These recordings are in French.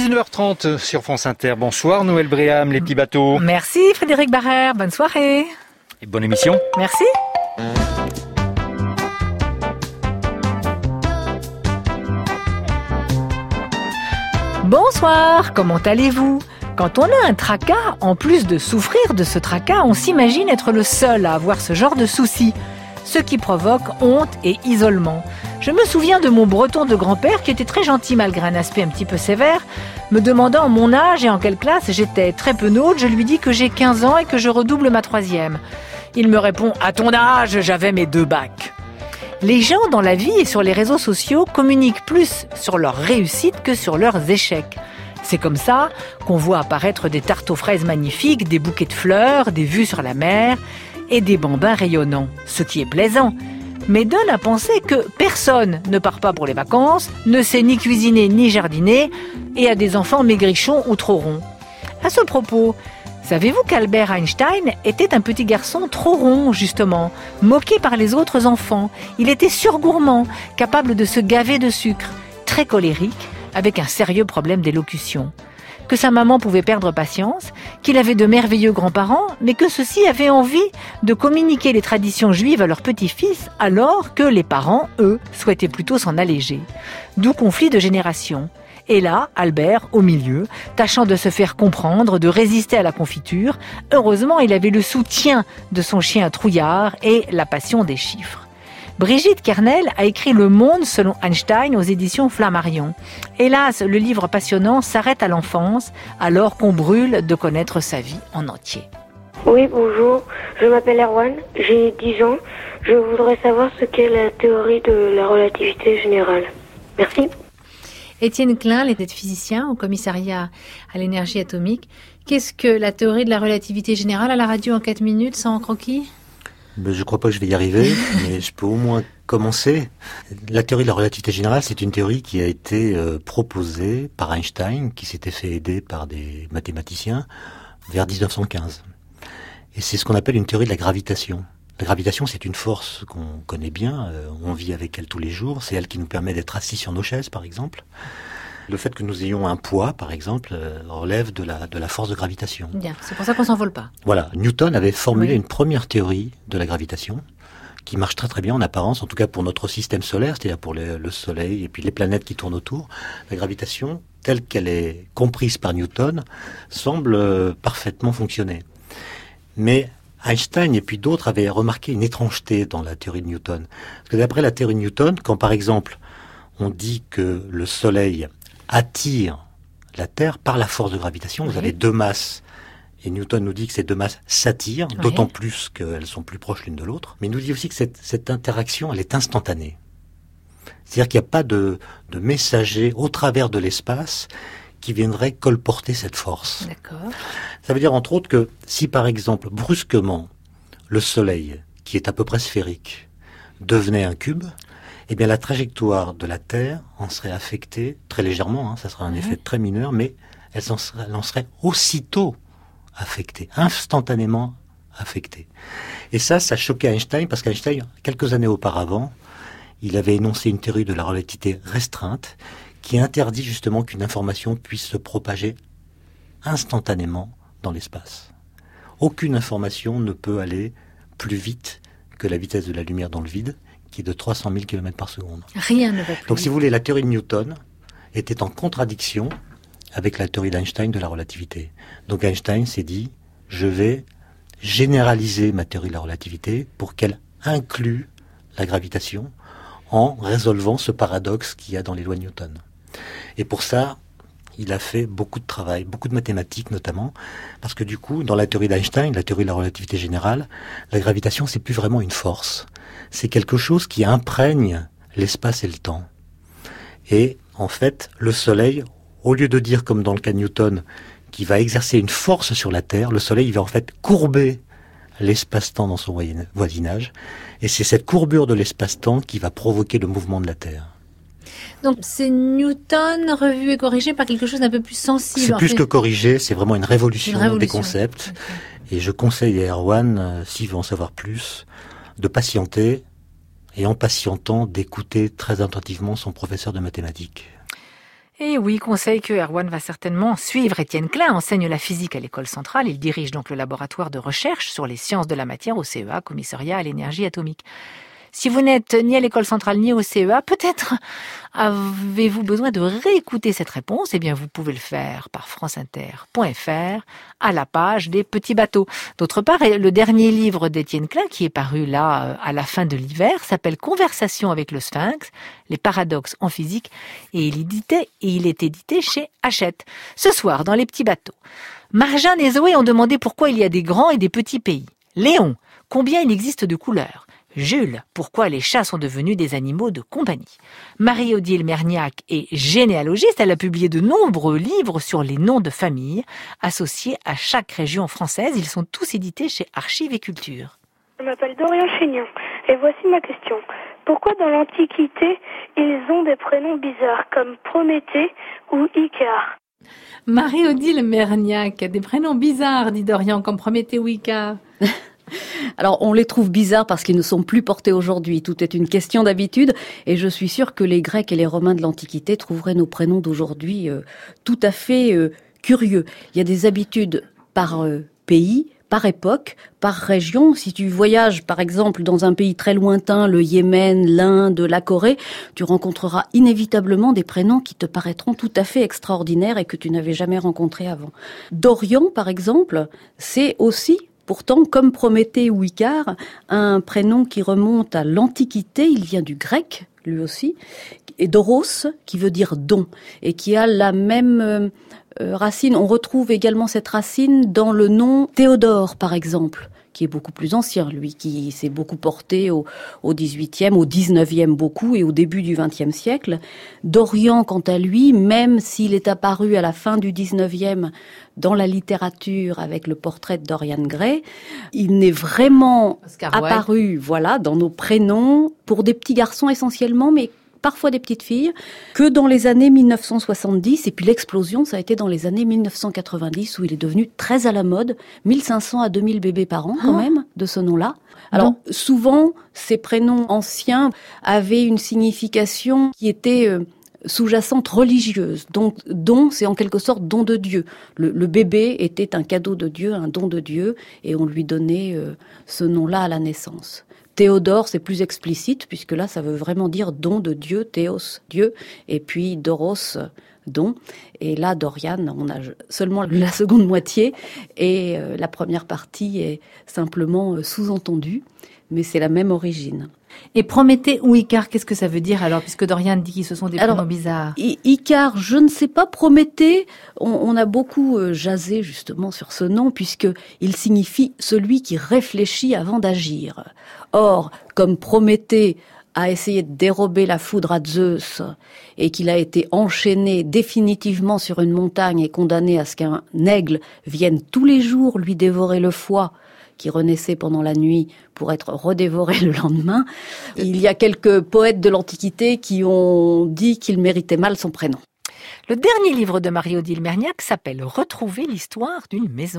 19h30 sur France Inter. Bonsoir Noël Bréham, les petits bateaux. Merci Frédéric Barrère, bonne soirée. Et bonne émission. Merci. Bonsoir, comment allez-vous ? Quand on a un tracas, en plus de souffrir de ce tracas, on s'imagine être le seul à avoir ce genre de soucis, ce qui provoque honte et isolement. Je me souviens de mon breton de grand-père qui était très gentil malgré un aspect un petit peu sévère. Me demandant mon âge et en quelle classe j'étais très penaude, je lui dis que j'ai 15 ans et que je redouble ma 3e. Il me répond « À ton âge, j'avais mes 2 bacs ». Les gens dans la vie et sur les réseaux sociaux communiquent plus sur leurs réussites que sur leurs échecs. C'est comme ça qu'on voit apparaître des tartes aux fraises magnifiques, des bouquets de fleurs, des vues sur la mer et des bambins rayonnants, ce qui est plaisant, mais donne à penser que personne ne part pas pour les vacances, ne sait ni cuisiner ni jardiner et a des enfants maigrichons ou trop ronds. À ce propos, savez-vous qu'Albert Einstein était un petit garçon trop rond, justement, moqué par les autres enfants. Il était surgourmand, capable de se gaver de sucre, très colérique, avec un sérieux problème d'élocution. Que sa maman pouvait perdre patience, qu'il avait de merveilleux grands-parents, mais que ceux-ci avaient envie de communiquer les traditions juives à leur petit-fils, alors que les parents, eux, souhaitaient plutôt s'en alléger. D'où conflit de génération. Et là, Albert, au milieu, tâchant de se faire comprendre, de résister à la confiture, heureusement, il avait le soutien de son chien trouillard et la passion des chiffres. Brigitte Kernel a écrit Le Monde selon Einstein aux éditions Flammarion. Hélas, le livre passionnant s'arrête à l'enfance, alors qu'on brûle de connaître sa vie en entier. Oui, bonjour, je m'appelle Erwan, j'ai 10 ans. Je voudrais savoir ce qu'est la théorie de la relativité générale. Merci. Étienne Klein, il était physicien au commissariat à l'énergie atomique. Qu'est-ce que la théorie de la relativité générale à la radio en 4 minutes sans croquis ? Je ne crois pas que je vais y arriver, mais je peux au moins commencer. La théorie de la relativité générale, c'est une théorie qui a été proposée par Einstein, qui s'était fait aider par des mathématiciens vers 1915. Et c'est ce qu'on appelle une théorie de la gravitation. La gravitation, c'est une force qu'on connaît bien, on vit avec elle tous les jours, c'est elle qui nous permet d'être assis sur nos chaises, par exemple. Le fait que nous ayons un poids, par exemple, relève de la force de gravitation. Bien, c'est pour ça qu'on s'envole pas. Voilà, Newton avait formulé une première théorie de la gravitation qui marche très très bien en apparence, en tout cas pour notre système solaire, c'est-à-dire pour le Soleil et puis les planètes qui tournent autour. La gravitation, telle qu'elle est comprise par Newton, semble parfaitement fonctionner. Mais Einstein et puis d'autres avaient remarqué une étrangeté dans la théorie de Newton. Parce que d'après la théorie de Newton, quand par exemple on dit que le Soleil attire la Terre par la force de gravitation, vous avez 2 masses, et Newton nous dit que ces 2 masses s'attirent, d'autant plus qu'elles sont plus proches l'une de l'autre, mais il nous dit aussi que cette interaction, elle est instantanée. C'est-à-dire qu'il n'y a pas de messager au travers de l'espace qui viendrait colporter cette force. D'accord. Ça veut dire entre autres que si par exemple brusquement le Soleil, qui est à peu près sphérique, devenait un cube, eh bien la trajectoire de la Terre en serait affectée très légèrement, ça serait un effet très mineur, mais elle en serait aussitôt affectée, instantanément affectée. Et ça choquait Einstein, parce qu'Einstein, quelques années auparavant, il avait énoncé une théorie de la relativité restreinte qui interdit justement qu'une information puisse se propager instantanément dans l'espace. Aucune information ne peut aller plus vite que la vitesse de la lumière dans le vide, qui est de 300 000 km par seconde. Rien ne va plus. Donc si vous voulez, la théorie de Newton était en contradiction avec la théorie d'Einstein de la relativité. Donc Einstein s'est dit, je vais généraliser ma théorie de la relativité pour qu'elle inclue la gravitation en résolvant ce paradoxe qu'il y a dans les lois de Newton. Et pour ça, il a fait beaucoup de travail, beaucoup de mathématiques notamment, parce que du coup, dans la théorie d'Einstein, la théorie de la relativité générale, la gravitation, c'est plus vraiment une force. C'est quelque chose qui imprègne l'espace et le temps. Et en fait, le Soleil, au lieu de dire, comme dans le cas de Newton, qu'il va exercer une force sur la Terre, le Soleil il va en fait courber l'espace-temps dans son voisinage. Et c'est cette courbure de l'espace-temps qui va provoquer le mouvement de la Terre. Donc c'est Newton revu et corrigé par quelque chose d'un peu plus sensible. C'est plus que corrigé, c'est vraiment une révolution des concepts. Okay. Et je conseille à Erwan, s'il veut en savoir plus, de patienter et en patientant d'écouter très attentivement son professeur de mathématiques. Et oui, conseil que Erwan va certainement suivre. Étienne Klein enseigne la physique à l'école centrale. Il dirige donc le laboratoire de recherche sur les sciences de la matière au CEA, commissariat à l'énergie atomique. Si vous n'êtes ni à l'école centrale ni au CEA, peut-être avez-vous besoin de réécouter cette réponse. Eh bien, vous pouvez le faire par franceinter.fr à la page des petits bateaux. D'autre part, le dernier livre d'Étienne Klein, qui est paru là à la fin de l'hiver, s'appelle Conversation avec le Sphinx, les paradoxes en physique, et il est édité chez Hachette. Ce soir, dans les petits bateaux, Marjane et Zoé ont demandé pourquoi il y a des grands et des petits pays. Léon, combien il existe de couleurs. Jules, pourquoi les chats sont devenus des animaux de compagnie. Marie-Odile Merniac est généalogiste. Elle a publié de nombreux livres sur les noms de famille associés à chaque région française. Ils sont tous édités chez Archives et Culture. Je m'appelle Dorian Chénion et voici ma question. Pourquoi dans l'Antiquité, ils ont des prénoms bizarres comme Prométhée ou Icare? Marie-Odile Merniac, des prénoms bizarres, dit Dorian, comme Prométhée ou Icare. Alors, on les trouve bizarres parce qu'ils ne sont plus portés aujourd'hui. Tout est une question d'habitude. Et je suis sûre que les Grecs et les Romains de l'Antiquité trouveraient nos prénoms d'aujourd'hui tout à fait curieux. Il y a des habitudes par pays, par époque, par région. Si tu voyages, par exemple, dans un pays très lointain, le Yémen, l'Inde, la Corée, tu rencontreras inévitablement des prénoms qui te paraîtront tout à fait extraordinaires et que tu n'avais jamais rencontrés avant. Dorian, par exemple, c'est aussi... Pourtant, comme Prométhée ou Icare, un prénom qui remonte à l'Antiquité, il vient du grec, lui aussi, et Doros, qui veut dire don, et qui a la même racine. On retrouve également cette racine dans le nom Théodore, par exemple, qui est beaucoup plus ancien, lui, qui s'est beaucoup porté au XVIIIe, au XIXe beaucoup, et au début du XXe siècle. Dorian, quant à lui, même s'il est apparu à la fin du XIXe dans la littérature avec le portrait de Dorian Gray, il n'est vraiment apparu, voilà, dans nos prénoms, pour des petits garçons essentiellement, mais parfois des petites filles, que dans les années 1970, et puis l'explosion, ça a été dans les années 1990, où il est devenu très à la mode, 1500 à 2000 bébés par an, quand même, de ce nom-là. Alors, souvent, ces prénoms anciens avaient une signification qui était sous-jacente religieuse. Donc, don, c'est en quelque sorte don de Dieu. Le bébé était un cadeau de Dieu, un don de Dieu, et on lui donnait ce nom-là à la naissance. Théodore, c'est plus explicite, puisque là, ça veut vraiment dire don de Dieu, théos, Dieu, et puis Doros, don. Et là, Dorian, on a seulement la seconde moitié, et la première partie est simplement sous-entendue, mais c'est la même origine. Et Prométhée ou Icare, qu'est-ce que ça veut dire alors, puisque Dorian dit que ce sont des prénoms bizarres? Icare, je ne sais pas. Prométhée, on a beaucoup jasé justement sur ce nom, puisqu'il signifie celui qui réfléchit avant d'agir. Or, comme Prométhée a essayé de dérober la foudre à Zeus et qu'il a été enchaîné définitivement sur une montagne et condamné à ce qu'un aigle vienne tous les jours lui dévorer le foie, qui renaissait pendant la nuit pour être redévoré le lendemain. Il y a quelques poètes de l'Antiquité qui ont dit qu'il méritait mal son prénom. Le dernier livre de Marie-Odile Merniac s'appelle « Retrouver l'histoire d'une maison ».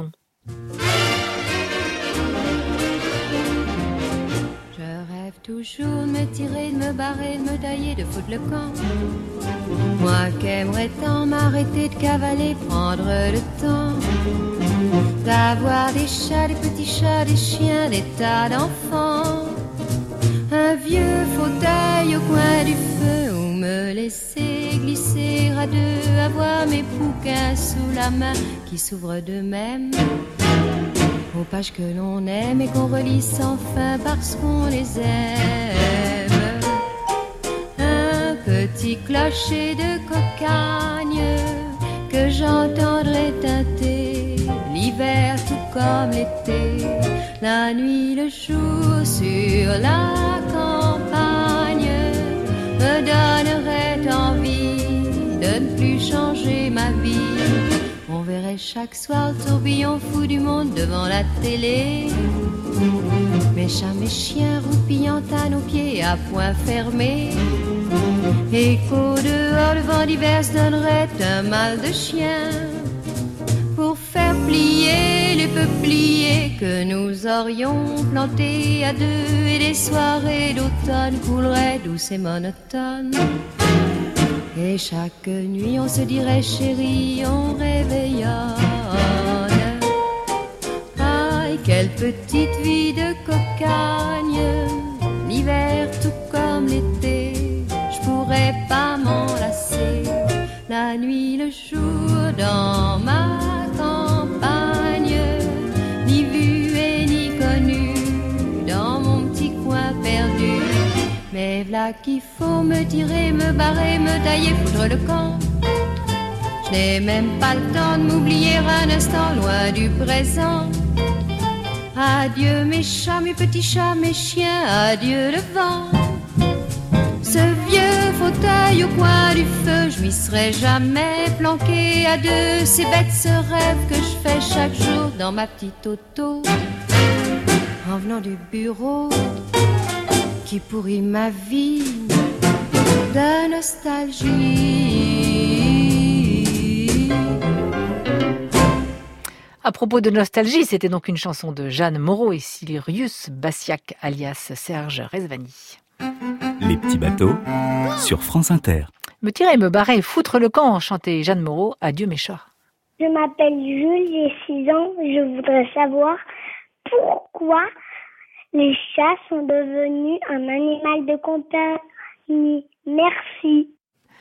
Je rêve toujours de me tirer, de me barrer, de me tailler, de foutre le camp. Moi qui aimerais tant m'arrêter de cavaler, prendre le temps d'avoir des chats, des petits chats, des chiens, des tas d'enfants. Un vieux fauteuil au coin du feu où me laisser glisser à deux, avoir mes bouquins sous la main qui s'ouvrent d'eux-mêmes aux pages que l'on aime et qu'on relit sans fin parce qu'on les aime. Un petit clocher de cocagne que j'entendrai tinter l'hiver tout comme l'été, la nuit, le jour sur la campagne me donnerait envie de ne plus changer ma vie. On verrait chaque soir le tourbillon fou du monde devant la télé, mes chats, mes chiens roupillant à nos pieds à poings fermés. Et qu'au dehors le vent d'hiver se donnerait un mal de chien pour faire plier les peupliers que nous aurions plantés à deux, et les soirées d'automne couleraient douces et monotones. Et chaque nuit on se dirait chérie, on réveillonne. Aïe, quelle petite vie de cocagne, l'hiver tout comme l'été, je pourrais pas m'en lasser. La nuit, le jour, dans ma campagne, ni vu et ni connu, dans mon petit coin perdu. Mais v'là qu'il faut me tirer, me barrer, me tailler, foutre le camp. Je n'ai même pas le temps de m'oublier un instant loin du présent. Adieu mes chats, mes petits chats, mes chiens, adieu le vent. Ce vieux fauteuil au coin du feu, je m'y serais jamais planqué à deux. C'est bête ce rêve que je fais chaque jour dans ma petite auto, en venant du bureau qui pourrit ma vie de nostalgie. À propos de nostalgie, c'était donc une chanson de Jeanne Moreau et Sirius Bassiac, alias Serge Rezvani. Les petits bateaux sur France Inter. Me tirer, me barrer, foutre le camp, chantait Jeanne Moreau, adieu mes chats. Je m'appelle Jules, j'ai 6 ans. Je voudrais savoir pourquoi les chats sont devenus un animal de compagnie. Merci.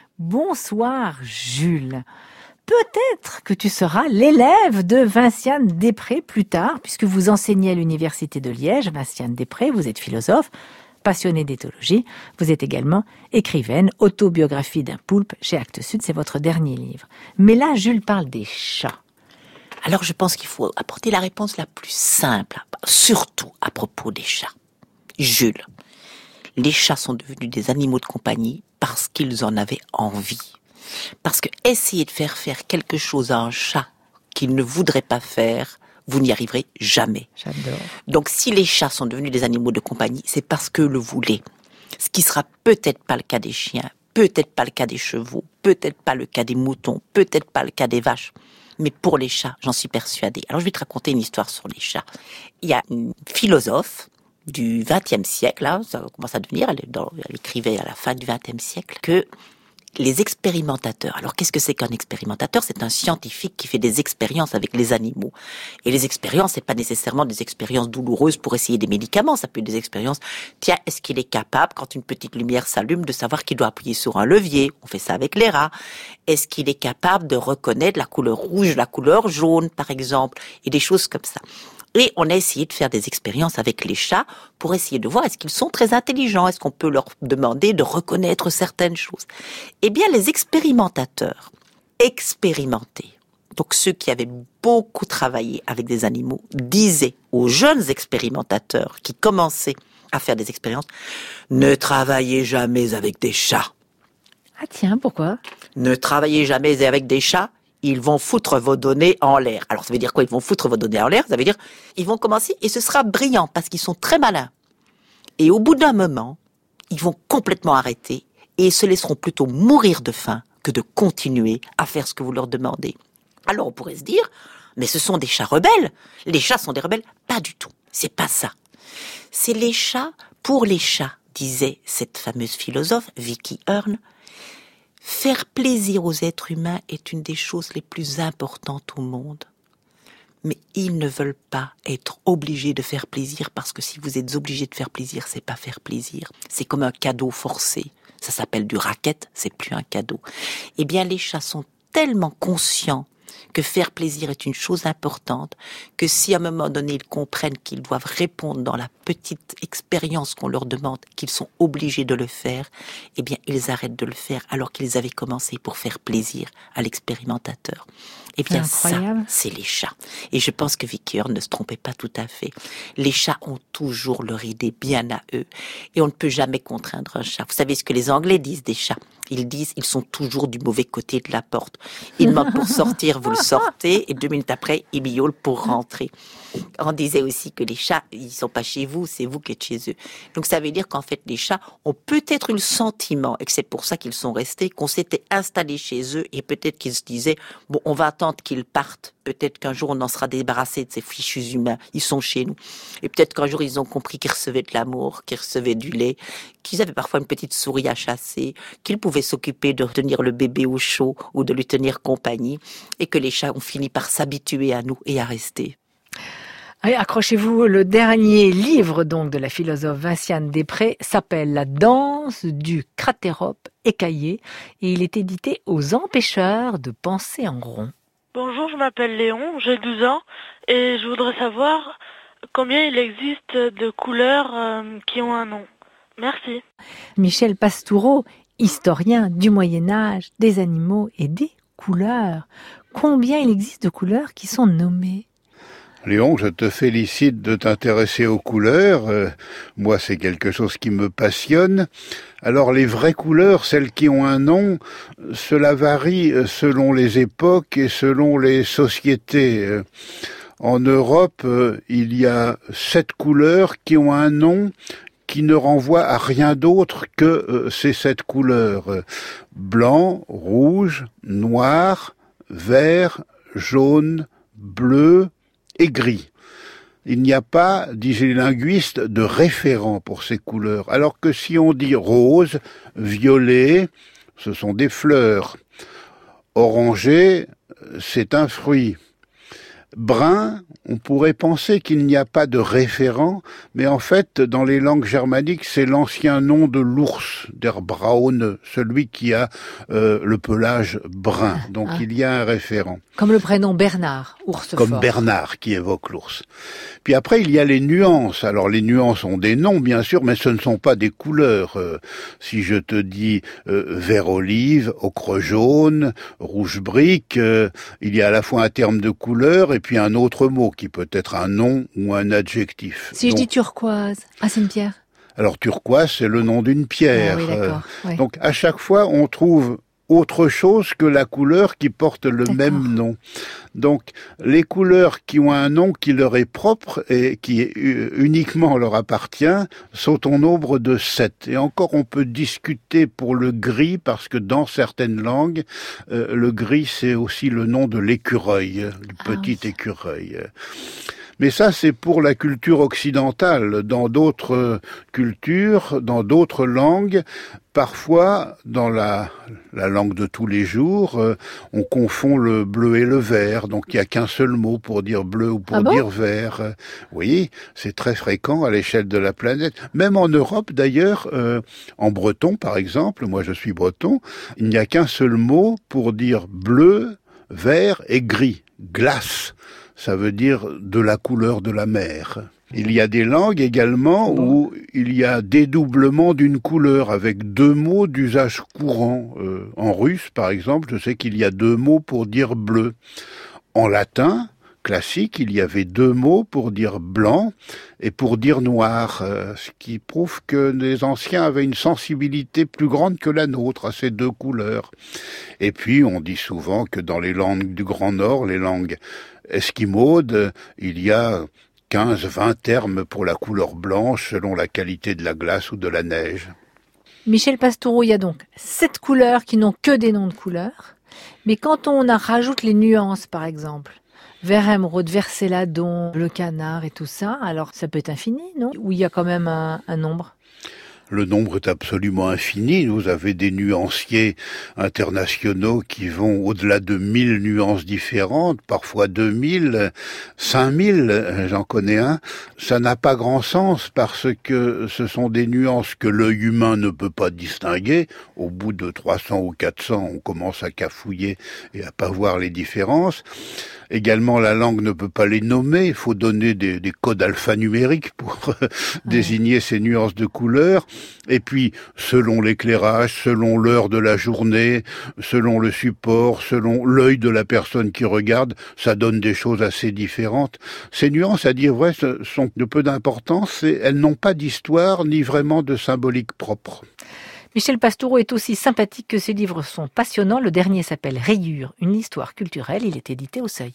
Bonsoir Jules. Peut-être que tu seras l'élève de Vinciane Després plus tard, puisque vous enseignez à l'université de Liège. Vinciane Després, vous êtes philosophe, passionnée d'éthologie. Vous êtes également écrivaine, autobiographie d'un poulpe chez Actes Sud, c'est votre dernier livre. Mais là, Jules parle des chats. Alors je pense qu'il faut apporter la réponse la plus simple, surtout à propos des chats. Jules, les chats sont devenus des animaux de compagnie parce qu'ils en avaient envie. Parce que essayer de faire quelque chose à un chat qu'il ne voudrait pas faire, vous n'y arriverez jamais. J'adore. Donc si les chats sont devenus des animaux de compagnie, c'est parce qu'eux le voulaient. Ce qui sera peut-être pas le cas des chiens, peut-être pas le cas des chevaux, peut-être pas le cas des moutons, peut-être pas le cas des vaches. Mais pour les chats, j'en suis persuadée. Alors je vais te raconter une histoire sur les chats. Il y a une philosophe du XXe siècle, là, ça commence à devenir, elle écrivait à la fin du XXe siècle, que les expérimentateurs. Alors, qu'est-ce que c'est qu'un expérimentateur ? C'est un scientifique qui fait des expériences avec les animaux. Et les expériences, c'est pas nécessairement des expériences douloureuses pour essayer des médicaments. Ça peut être des expériences. Tiens, est-ce qu'il est capable, quand une petite lumière s'allume, de savoir qu'il doit appuyer sur un levier ? On fait ça avec les rats. Est-ce qu'il est capable de reconnaître la couleur rouge, la couleur jaune, par exemple, et des choses comme ça. Et on a essayé de faire des expériences avec les chats pour essayer de voir est-ce qu'ils sont très intelligents, est-ce qu'on peut leur demander de reconnaître certaines choses. Eh bien, les expérimentateurs expérimentés, donc ceux qui avaient beaucoup travaillé avec des animaux, disaient aux jeunes expérimentateurs qui commençaient à faire des expériences, ne travaillez jamais avec des chats. Ah tiens, pourquoi ? Ne travaillez jamais avec des chats. Ils vont foutre vos données en l'air. Alors, ça veut dire quoi ? Ils vont foutre vos données en l'air. Ça veut dire, ils vont commencer et ce sera brillant parce qu'ils sont très malins. Et au bout d'un moment, ils vont complètement arrêter et ils se laisseront plutôt mourir de faim que de continuer à faire ce que vous leur demandez. Alors, on pourrait se dire, mais ce sont des chats rebelles. Les chats sont des rebelles. Pas du tout. C'est pas ça. C'est les chats pour les chats, disait cette fameuse philosophe, Vicky Hearn. Faire plaisir aux êtres humains est une des choses les plus importantes au monde. Mais ils ne veulent pas être obligés de faire plaisir parce que si vous êtes obligés de faire plaisir, c'est pas faire plaisir. C'est comme un cadeau forcé. Ça s'appelle du racket, c'est plus un cadeau. Eh bien, les chats sont tellement conscients que faire plaisir est une chose importante, que si à un moment donné ils comprennent qu'ils doivent répondre dans la petite expérience qu'on leur demande, qu'ils sont obligés de le faire, eh bien ils arrêtent de le faire alors qu'ils avaient commencé pour faire plaisir à l'expérimentateur. Eh bien ça, c'est les chats. Et je pense que Vicky Hearn ne se trompait pas tout à fait. Les chats ont toujours leur idée bien à eux. Et on ne peut jamais contraindre un chat. Vous savez ce que les Anglais disent des chats ? Ils disent, ils sont toujours du mauvais côté de la porte. Ils demandent pour sortir, vous le sortez, et 2 minutes après, ils miaulent pour rentrer. On disait aussi que les chats, ils sont pas chez vous, c'est vous qui êtes chez eux. Donc ça veut dire qu'en fait, les chats ont peut-être eu le sentiment, et que c'est pour ça qu'ils sont restés, qu'on s'était installés chez eux, et peut-être qu'ils se disaient, bon, on va attendre qu'ils partent. Peut-être qu'un jour, on en sera débarrassé de ces fichus humains. Ils sont chez nous. Et peut-être qu'un jour, ils ont compris qu'ils recevaient de l'amour, qu'ils recevaient du lait, qu'ils avaient parfois une petite souris à chasser, qu'ils pouvaient pouvait s'occuper de tenir le bébé au chaud ou de lui tenir compagnie, et que les chats ont fini par s'habituer à nous et à rester. Allez, accrochez-vous, le dernier livre donc de la philosophe Vinciane Després s'appelle La danse du cratérope écaillé et il est édité aux Empêcheurs de penser en rond. Bonjour, je m'appelle Léon, j'ai 12 ans et je voudrais savoir combien il existe de couleurs qui ont un nom. Merci. Michel Pastoureau, historien du Moyen-Âge, des animaux et des couleurs. Combien il existe de couleurs qui sont nommées ? Léon, je te félicite de t'intéresser aux couleurs. Moi, c'est quelque chose qui me passionne. Alors, les vraies couleurs, celles qui ont un nom, cela varie selon les époques et selon les sociétés. En Europe, il y a 7 couleurs qui ont un nom qui ne renvoie à rien d'autre que ces 7 couleurs. Blanc, rouge, noir, vert, jaune, bleu et gris. Il n'y a pas, disent les linguistes, de référent pour ces couleurs. Alors que si on dit rose, violet, ce sont des fleurs. Orangé, c'est un fruit. Brun, on pourrait penser qu'il n'y a pas de référent, mais en fait, dans les langues germaniques, c'est l'ancien nom de l'ours, der Braune, celui qui a le pelage brun. Donc il y a un référent. Comme le prénom Bernard, ours fort. Comme Bernard, qui évoque l'ours. Puis après, il y a les nuances. Alors les nuances ont des noms, bien sûr, mais ce ne sont pas des couleurs. Si je te dis vert olive, ocre jaune, rouge brique, il y a à la fois un terme de couleur et puis un autre mot qui peut être un nom ou un adjectif. Si je dis turquoise, c'est une pierre. Alors turquoise, c'est le nom d'une pierre. Ah, oui, d'accord. Oui. Donc à chaque fois, on trouve autre chose que la couleur qui porte le même nom. Donc, les couleurs qui ont un nom qui leur est propre et qui uniquement leur appartient sont au nombre de 7. Et encore, on peut discuter pour le gris parce que dans certaines langues, le gris, c'est aussi le nom de l'écureuil, du petit écureuil. Mais ça, c'est pour la culture occidentale. Dans d'autres cultures, dans d'autres langues, parfois, dans la langue de tous les jours, on confond le bleu et le vert. Donc, il n'y a qu'un seul mot pour dire bleu ou pour dire vert. Oui, c'est très fréquent à l'échelle de la planète. Même en Europe, d'ailleurs, en breton, par exemple, moi je suis breton, il n'y a qu'un seul mot pour dire bleu, vert et gris. Glace. Ça veut dire de la couleur de la mer. Il y a des langues également où il y a dédoublement d'une couleur avec 2 mots d'usage courant. En russe, par exemple, je sais qu'il y a 2 mots pour dire bleu. En latin classique, il y avait 2 mots pour dire blanc et pour dire noir, ce qui prouve que les anciens avaient une sensibilité plus grande que la nôtre à ces 2 couleurs. Et puis, on dit souvent que dans les langues du Grand Nord, les langues esquimaudes, il y a 15-20 termes pour la couleur blanche selon la qualité de la glace ou de la neige. Michel Pastoureau, il y a donc 7 couleurs qui n'ont que des noms de couleurs. Mais quand on rajoute les nuances, par exemple, vert émeraude, vert céladon, bleu canard et tout ça, alors ça peut être infini, non ? Ou il y a quand même un nombre ? Le nombre est absolument infini. Vous avez des nuanciers internationaux qui vont au-delà de 1000 nuances différentes, parfois 2000, 5000, j'en connais un. Ça n'a pas grand sens parce que ce sont des nuances que l'œil humain ne peut pas distinguer. Au bout de 300 ou 400, on commence à cafouiller et à pas voir les différences. Également, la langue ne peut pas les nommer. Il faut donner des codes alphanumériques pour désigner ces nuances de couleurs. Et puis, selon l'éclairage, selon l'heure de la journée, selon le support, selon l'œil de la personne qui regarde, ça donne des choses assez différentes. Ces nuances, à dire vrai, sont de peu d'importance et elles n'ont pas d'histoire ni vraiment de symbolique propre. Michel Pastoureau est aussi sympathique que ses livres sont passionnants. Le dernier s'appelle Rayures, une histoire culturelle. Il est édité au Seuil.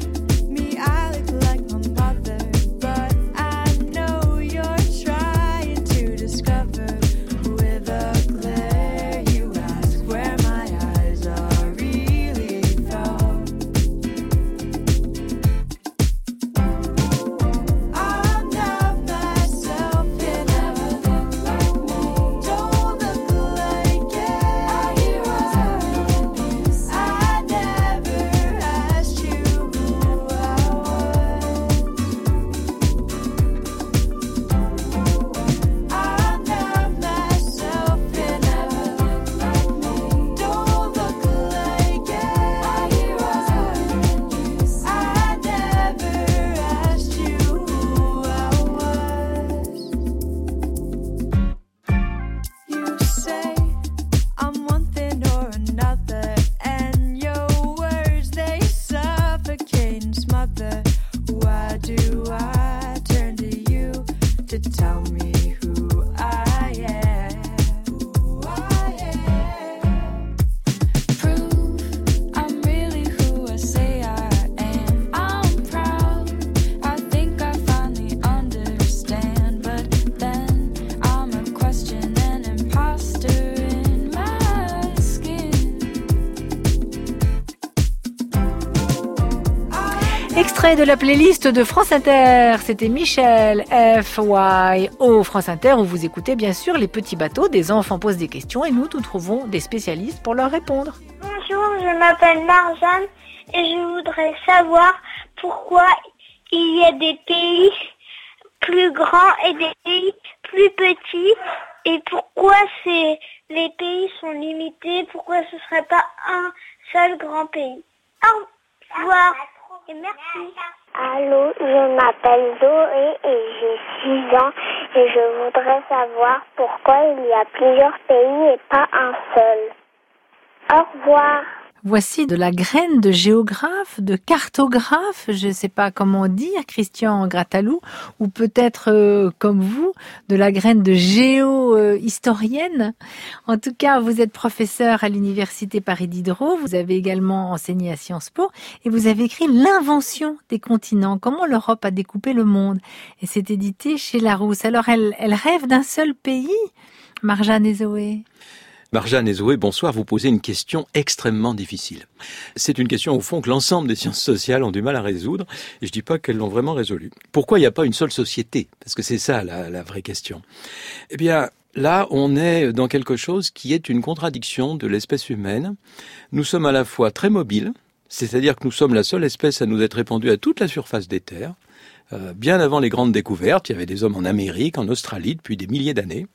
Try Extrait de la playlist de France Inter, c'était Michel F.Y.O. France Inter, où vous écoutez bien sûr les petits bateaux, des enfants posent des questions et nous trouvons des spécialistes pour leur répondre. Bonjour, je m'appelle Marjane et je voudrais savoir pourquoi il y a des pays plus grands et des pays plus petits et pourquoi les pays sont limités, pourquoi ce ne serait pas un seul grand pays. Au revoir et merci. Allô, je m'appelle Zoé et j'ai 6 ans et je voudrais savoir pourquoi il y a plusieurs pays et pas un seul. Au revoir. Voici de la graine de géographe, de cartographe, je ne sais pas comment dire, Christian Grattalou, ou peut-être comme vous, de la graine de géo-historienne. En tout cas, vous êtes professeur à l'université Paris Diderot, vous avez également enseigné à Sciences Po, et vous avez écrit L'invention des continents, comment l'Europe a découpé le monde. Et c'est édité chez Larousse. Alors, elle rêve d'un seul pays, Marjane et Zoé. Marjane et Zoé, bonsoir, vous posez une question extrêmement difficile. C'est une question au fond que l'ensemble des sciences sociales ont du mal à résoudre, et je dis pas qu'elles l'ont vraiment résolue. Pourquoi il n'y a pas une seule société? Parce que c'est ça la vraie question. Eh bien, là, on est dans quelque chose qui est une contradiction de l'espèce humaine. Nous sommes à la fois très mobiles, c'est-à-dire que nous sommes la seule espèce à nous être répandue à toute la surface des terres. Bien avant les grandes découvertes, il y avait des hommes en Amérique, en Australie, depuis des milliers d'années.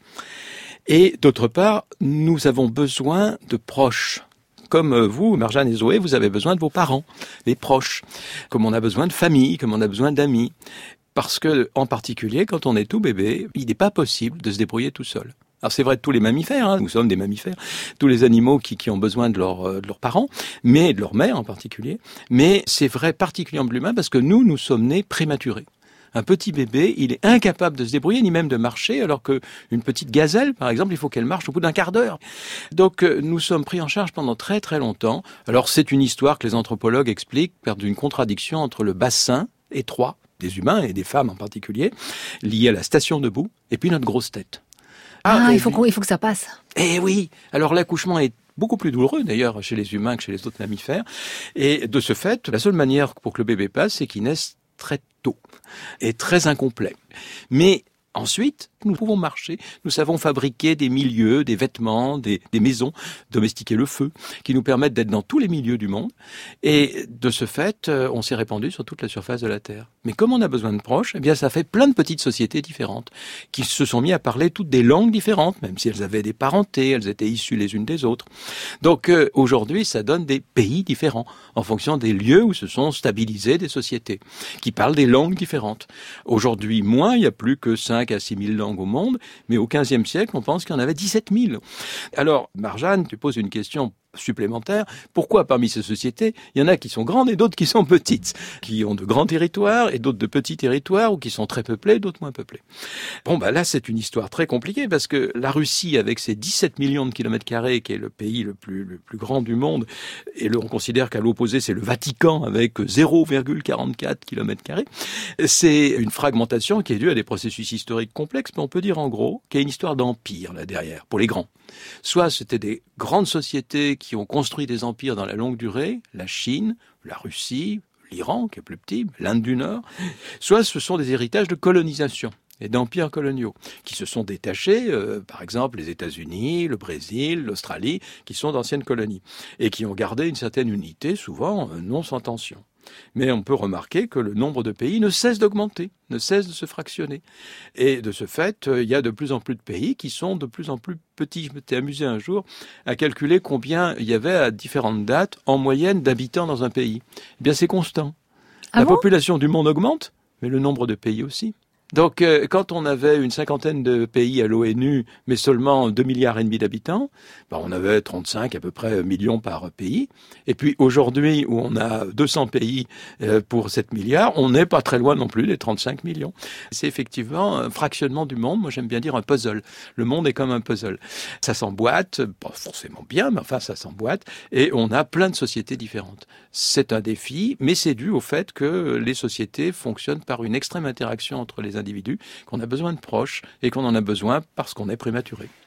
Et d'autre part, nous avons besoin de proches. Comme vous, Marjane et Zoé, vous avez besoin de vos parents, les proches. Comme on a besoin de famille, comme on a besoin d'amis. Parce que, en particulier, quand on est tout bébé, il n'est pas possible de se débrouiller tout seul. Alors c'est vrai de tous les mammifères, nous sommes des mammifères, tous les animaux qui ont besoin de leurs parents, mais de leur mère en particulier. Mais c'est vrai particulièrement de l'humain parce que nous sommes nés prématurés. Un petit bébé, il est incapable de se débrouiller, ni même de marcher, alors qu'une petite gazelle, par exemple, il faut qu'elle marche au bout d'un quart d'heure. Donc, nous sommes pris en charge pendant très très longtemps. Alors, c'est une histoire que les anthropologues expliquent par d'une contradiction entre le bassin étroit des humains et des femmes en particulier, lié à la station debout, et puis notre grosse tête. Il faut que ça passe. Eh oui. Alors, l'accouchement est beaucoup plus douloureux d'ailleurs chez les humains que chez les autres mammifères. Et de ce fait, la seule manière pour que le bébé passe, c'est qu'il naisse très tôt et très incomplet. Mais ensuite, nous pouvons marcher, nous savons fabriquer des milieux, des vêtements, des maisons, domestiquer le feu, qui nous permettent d'être dans tous les milieux du monde. Et de ce fait, on s'est répandu sur toute la surface de la Terre. Mais comme on a besoin de proches, eh bien, ça fait plein de petites sociétés différentes, qui se sont mis à parler toutes des langues différentes, même si elles avaient des parentés, elles étaient issues les unes des autres. Donc, aujourd'hui, ça donne des pays différents, en fonction des lieux où se sont stabilisées des sociétés, qui parlent des langues différentes. Aujourd'hui, moins, il n'y a plus que 5 à 6 000 langues au monde, mais au XVe siècle, on pense qu'il y en avait 17 000. Alors, Marjane, tu poses une question supplémentaire. Pourquoi parmi ces sociétés, il y en a qui sont grandes et d'autres qui sont petites, qui ont de grands territoires et d'autres de petits territoires, ou qui sont très peuplés, d'autres moins peuplés. Bon, là, c'est une histoire très compliquée, parce que la Russie, avec ses 17 millions de kilomètres carrés, qui est le pays le plus grand du monde, et on considère qu'à l'opposé, c'est le Vatican, avec 0,44 kilomètres carrés, c'est une fragmentation qui est due à des processus historiques complexes, mais on peut dire en gros qu'il y a une histoire d'empire là derrière, pour les grands. Soit c'était des grandes sociétés qui ont construit des empires dans la longue durée, la Chine, la Russie, l'Iran, qui est plus petit, l'Inde du Nord, soit ce sont des héritages de colonisation et d'empires coloniaux qui se sont détachés, par exemple les États-Unis, le Brésil, l'Australie, qui sont d'anciennes colonies et qui ont gardé une certaine unité, souvent non sans tension. Mais on peut remarquer que le nombre de pays ne cesse d'augmenter, ne cesse de se fractionner. Et de ce fait, il y a de plus en plus de pays qui sont de plus en plus petits. Je m'étais amusé un jour à calculer combien il y avait à différentes dates, en moyenne, d'habitants dans un pays. Eh bien, c'est constant. La population du monde augmente, mais le nombre de pays aussi. Donc, quand on avait une cinquantaine de pays à l'ONU, mais seulement 2,5 milliards d'habitants, on avait 35 à peu près millions par pays. Et puis aujourd'hui, où on a 200 pays pour 7 milliards, on n'est pas très loin non plus des 35 millions. C'est effectivement un fractionnement du monde. Moi, j'aime bien dire un puzzle. Le monde est comme un puzzle. Ça s'emboîte, pas forcément bien, mais enfin, ça s'emboîte. Et on a plein de sociétés différentes. C'est un défi, mais c'est dû au fait que les sociétés fonctionnent par une extrême interaction entre les individus, qu'on a besoin de proches et qu'on en a besoin parce qu'on est prématuré.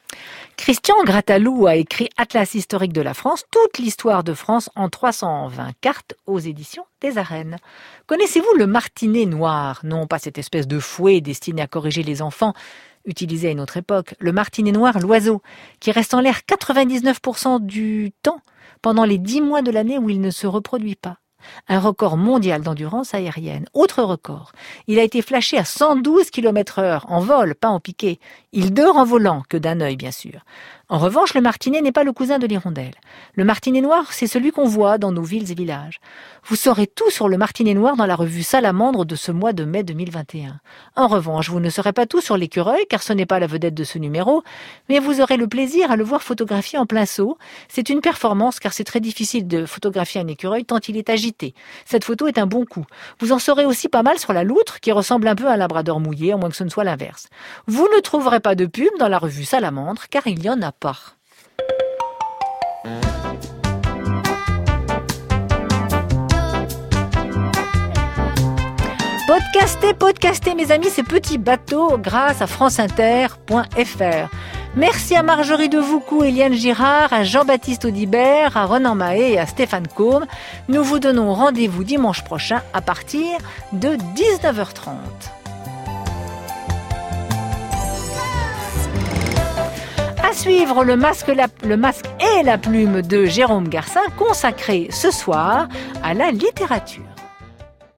Christian Grattalou a écrit Atlas historique de la France, toute l'histoire de France en 320 cartes aux éditions des Arènes. Connaissez-vous le martinet noir? Non, pas cette espèce de fouet destiné à corriger les enfants, utilisé à une autre époque. Le martinet noir, l'oiseau, qui reste en l'air 99% du temps pendant les 10 mois de l'année où il ne se reproduit pas. Un record mondial d'endurance aérienne. Autre record, il a été flashé à 112 km/h en vol, pas en piqué. Il dort en volant, que d'un œil bien sûr. En revanche, le martinet n'est pas le cousin de l'hirondelle. Le martinet noir, c'est celui qu'on voit dans nos villes et villages. Vous saurez tout sur le martinet noir dans la revue Salamandre de ce mois de mai 2021. En revanche, vous ne saurez pas tout sur l'écureuil, car ce n'est pas la vedette de ce numéro, mais vous aurez le plaisir à le voir photographié en plein saut. C'est une performance, car c'est très difficile de photographier un écureuil tant il est agité. Cette photo est un bon coup. Vous en saurez aussi pas mal sur la loutre, qui ressemble un peu à un labrador mouillé, à moins que ce ne soit l'inverse. Vous ne trouverez pas de pub dans la revue Salamandre, car il y en a pas. Podcastez mes amis ces petits bateaux grâce à franceinter.fr. Merci à Marjorie Devoucou, Eliane Girard, à Jean-Baptiste Audibert, à Renan Mahé et à Stéphane Combe. Nous vous donnons rendez-vous dimanche prochain à partir de 19h30. À suivre le masque et la plume de Jérôme Garcin, consacré ce soir à la littérature.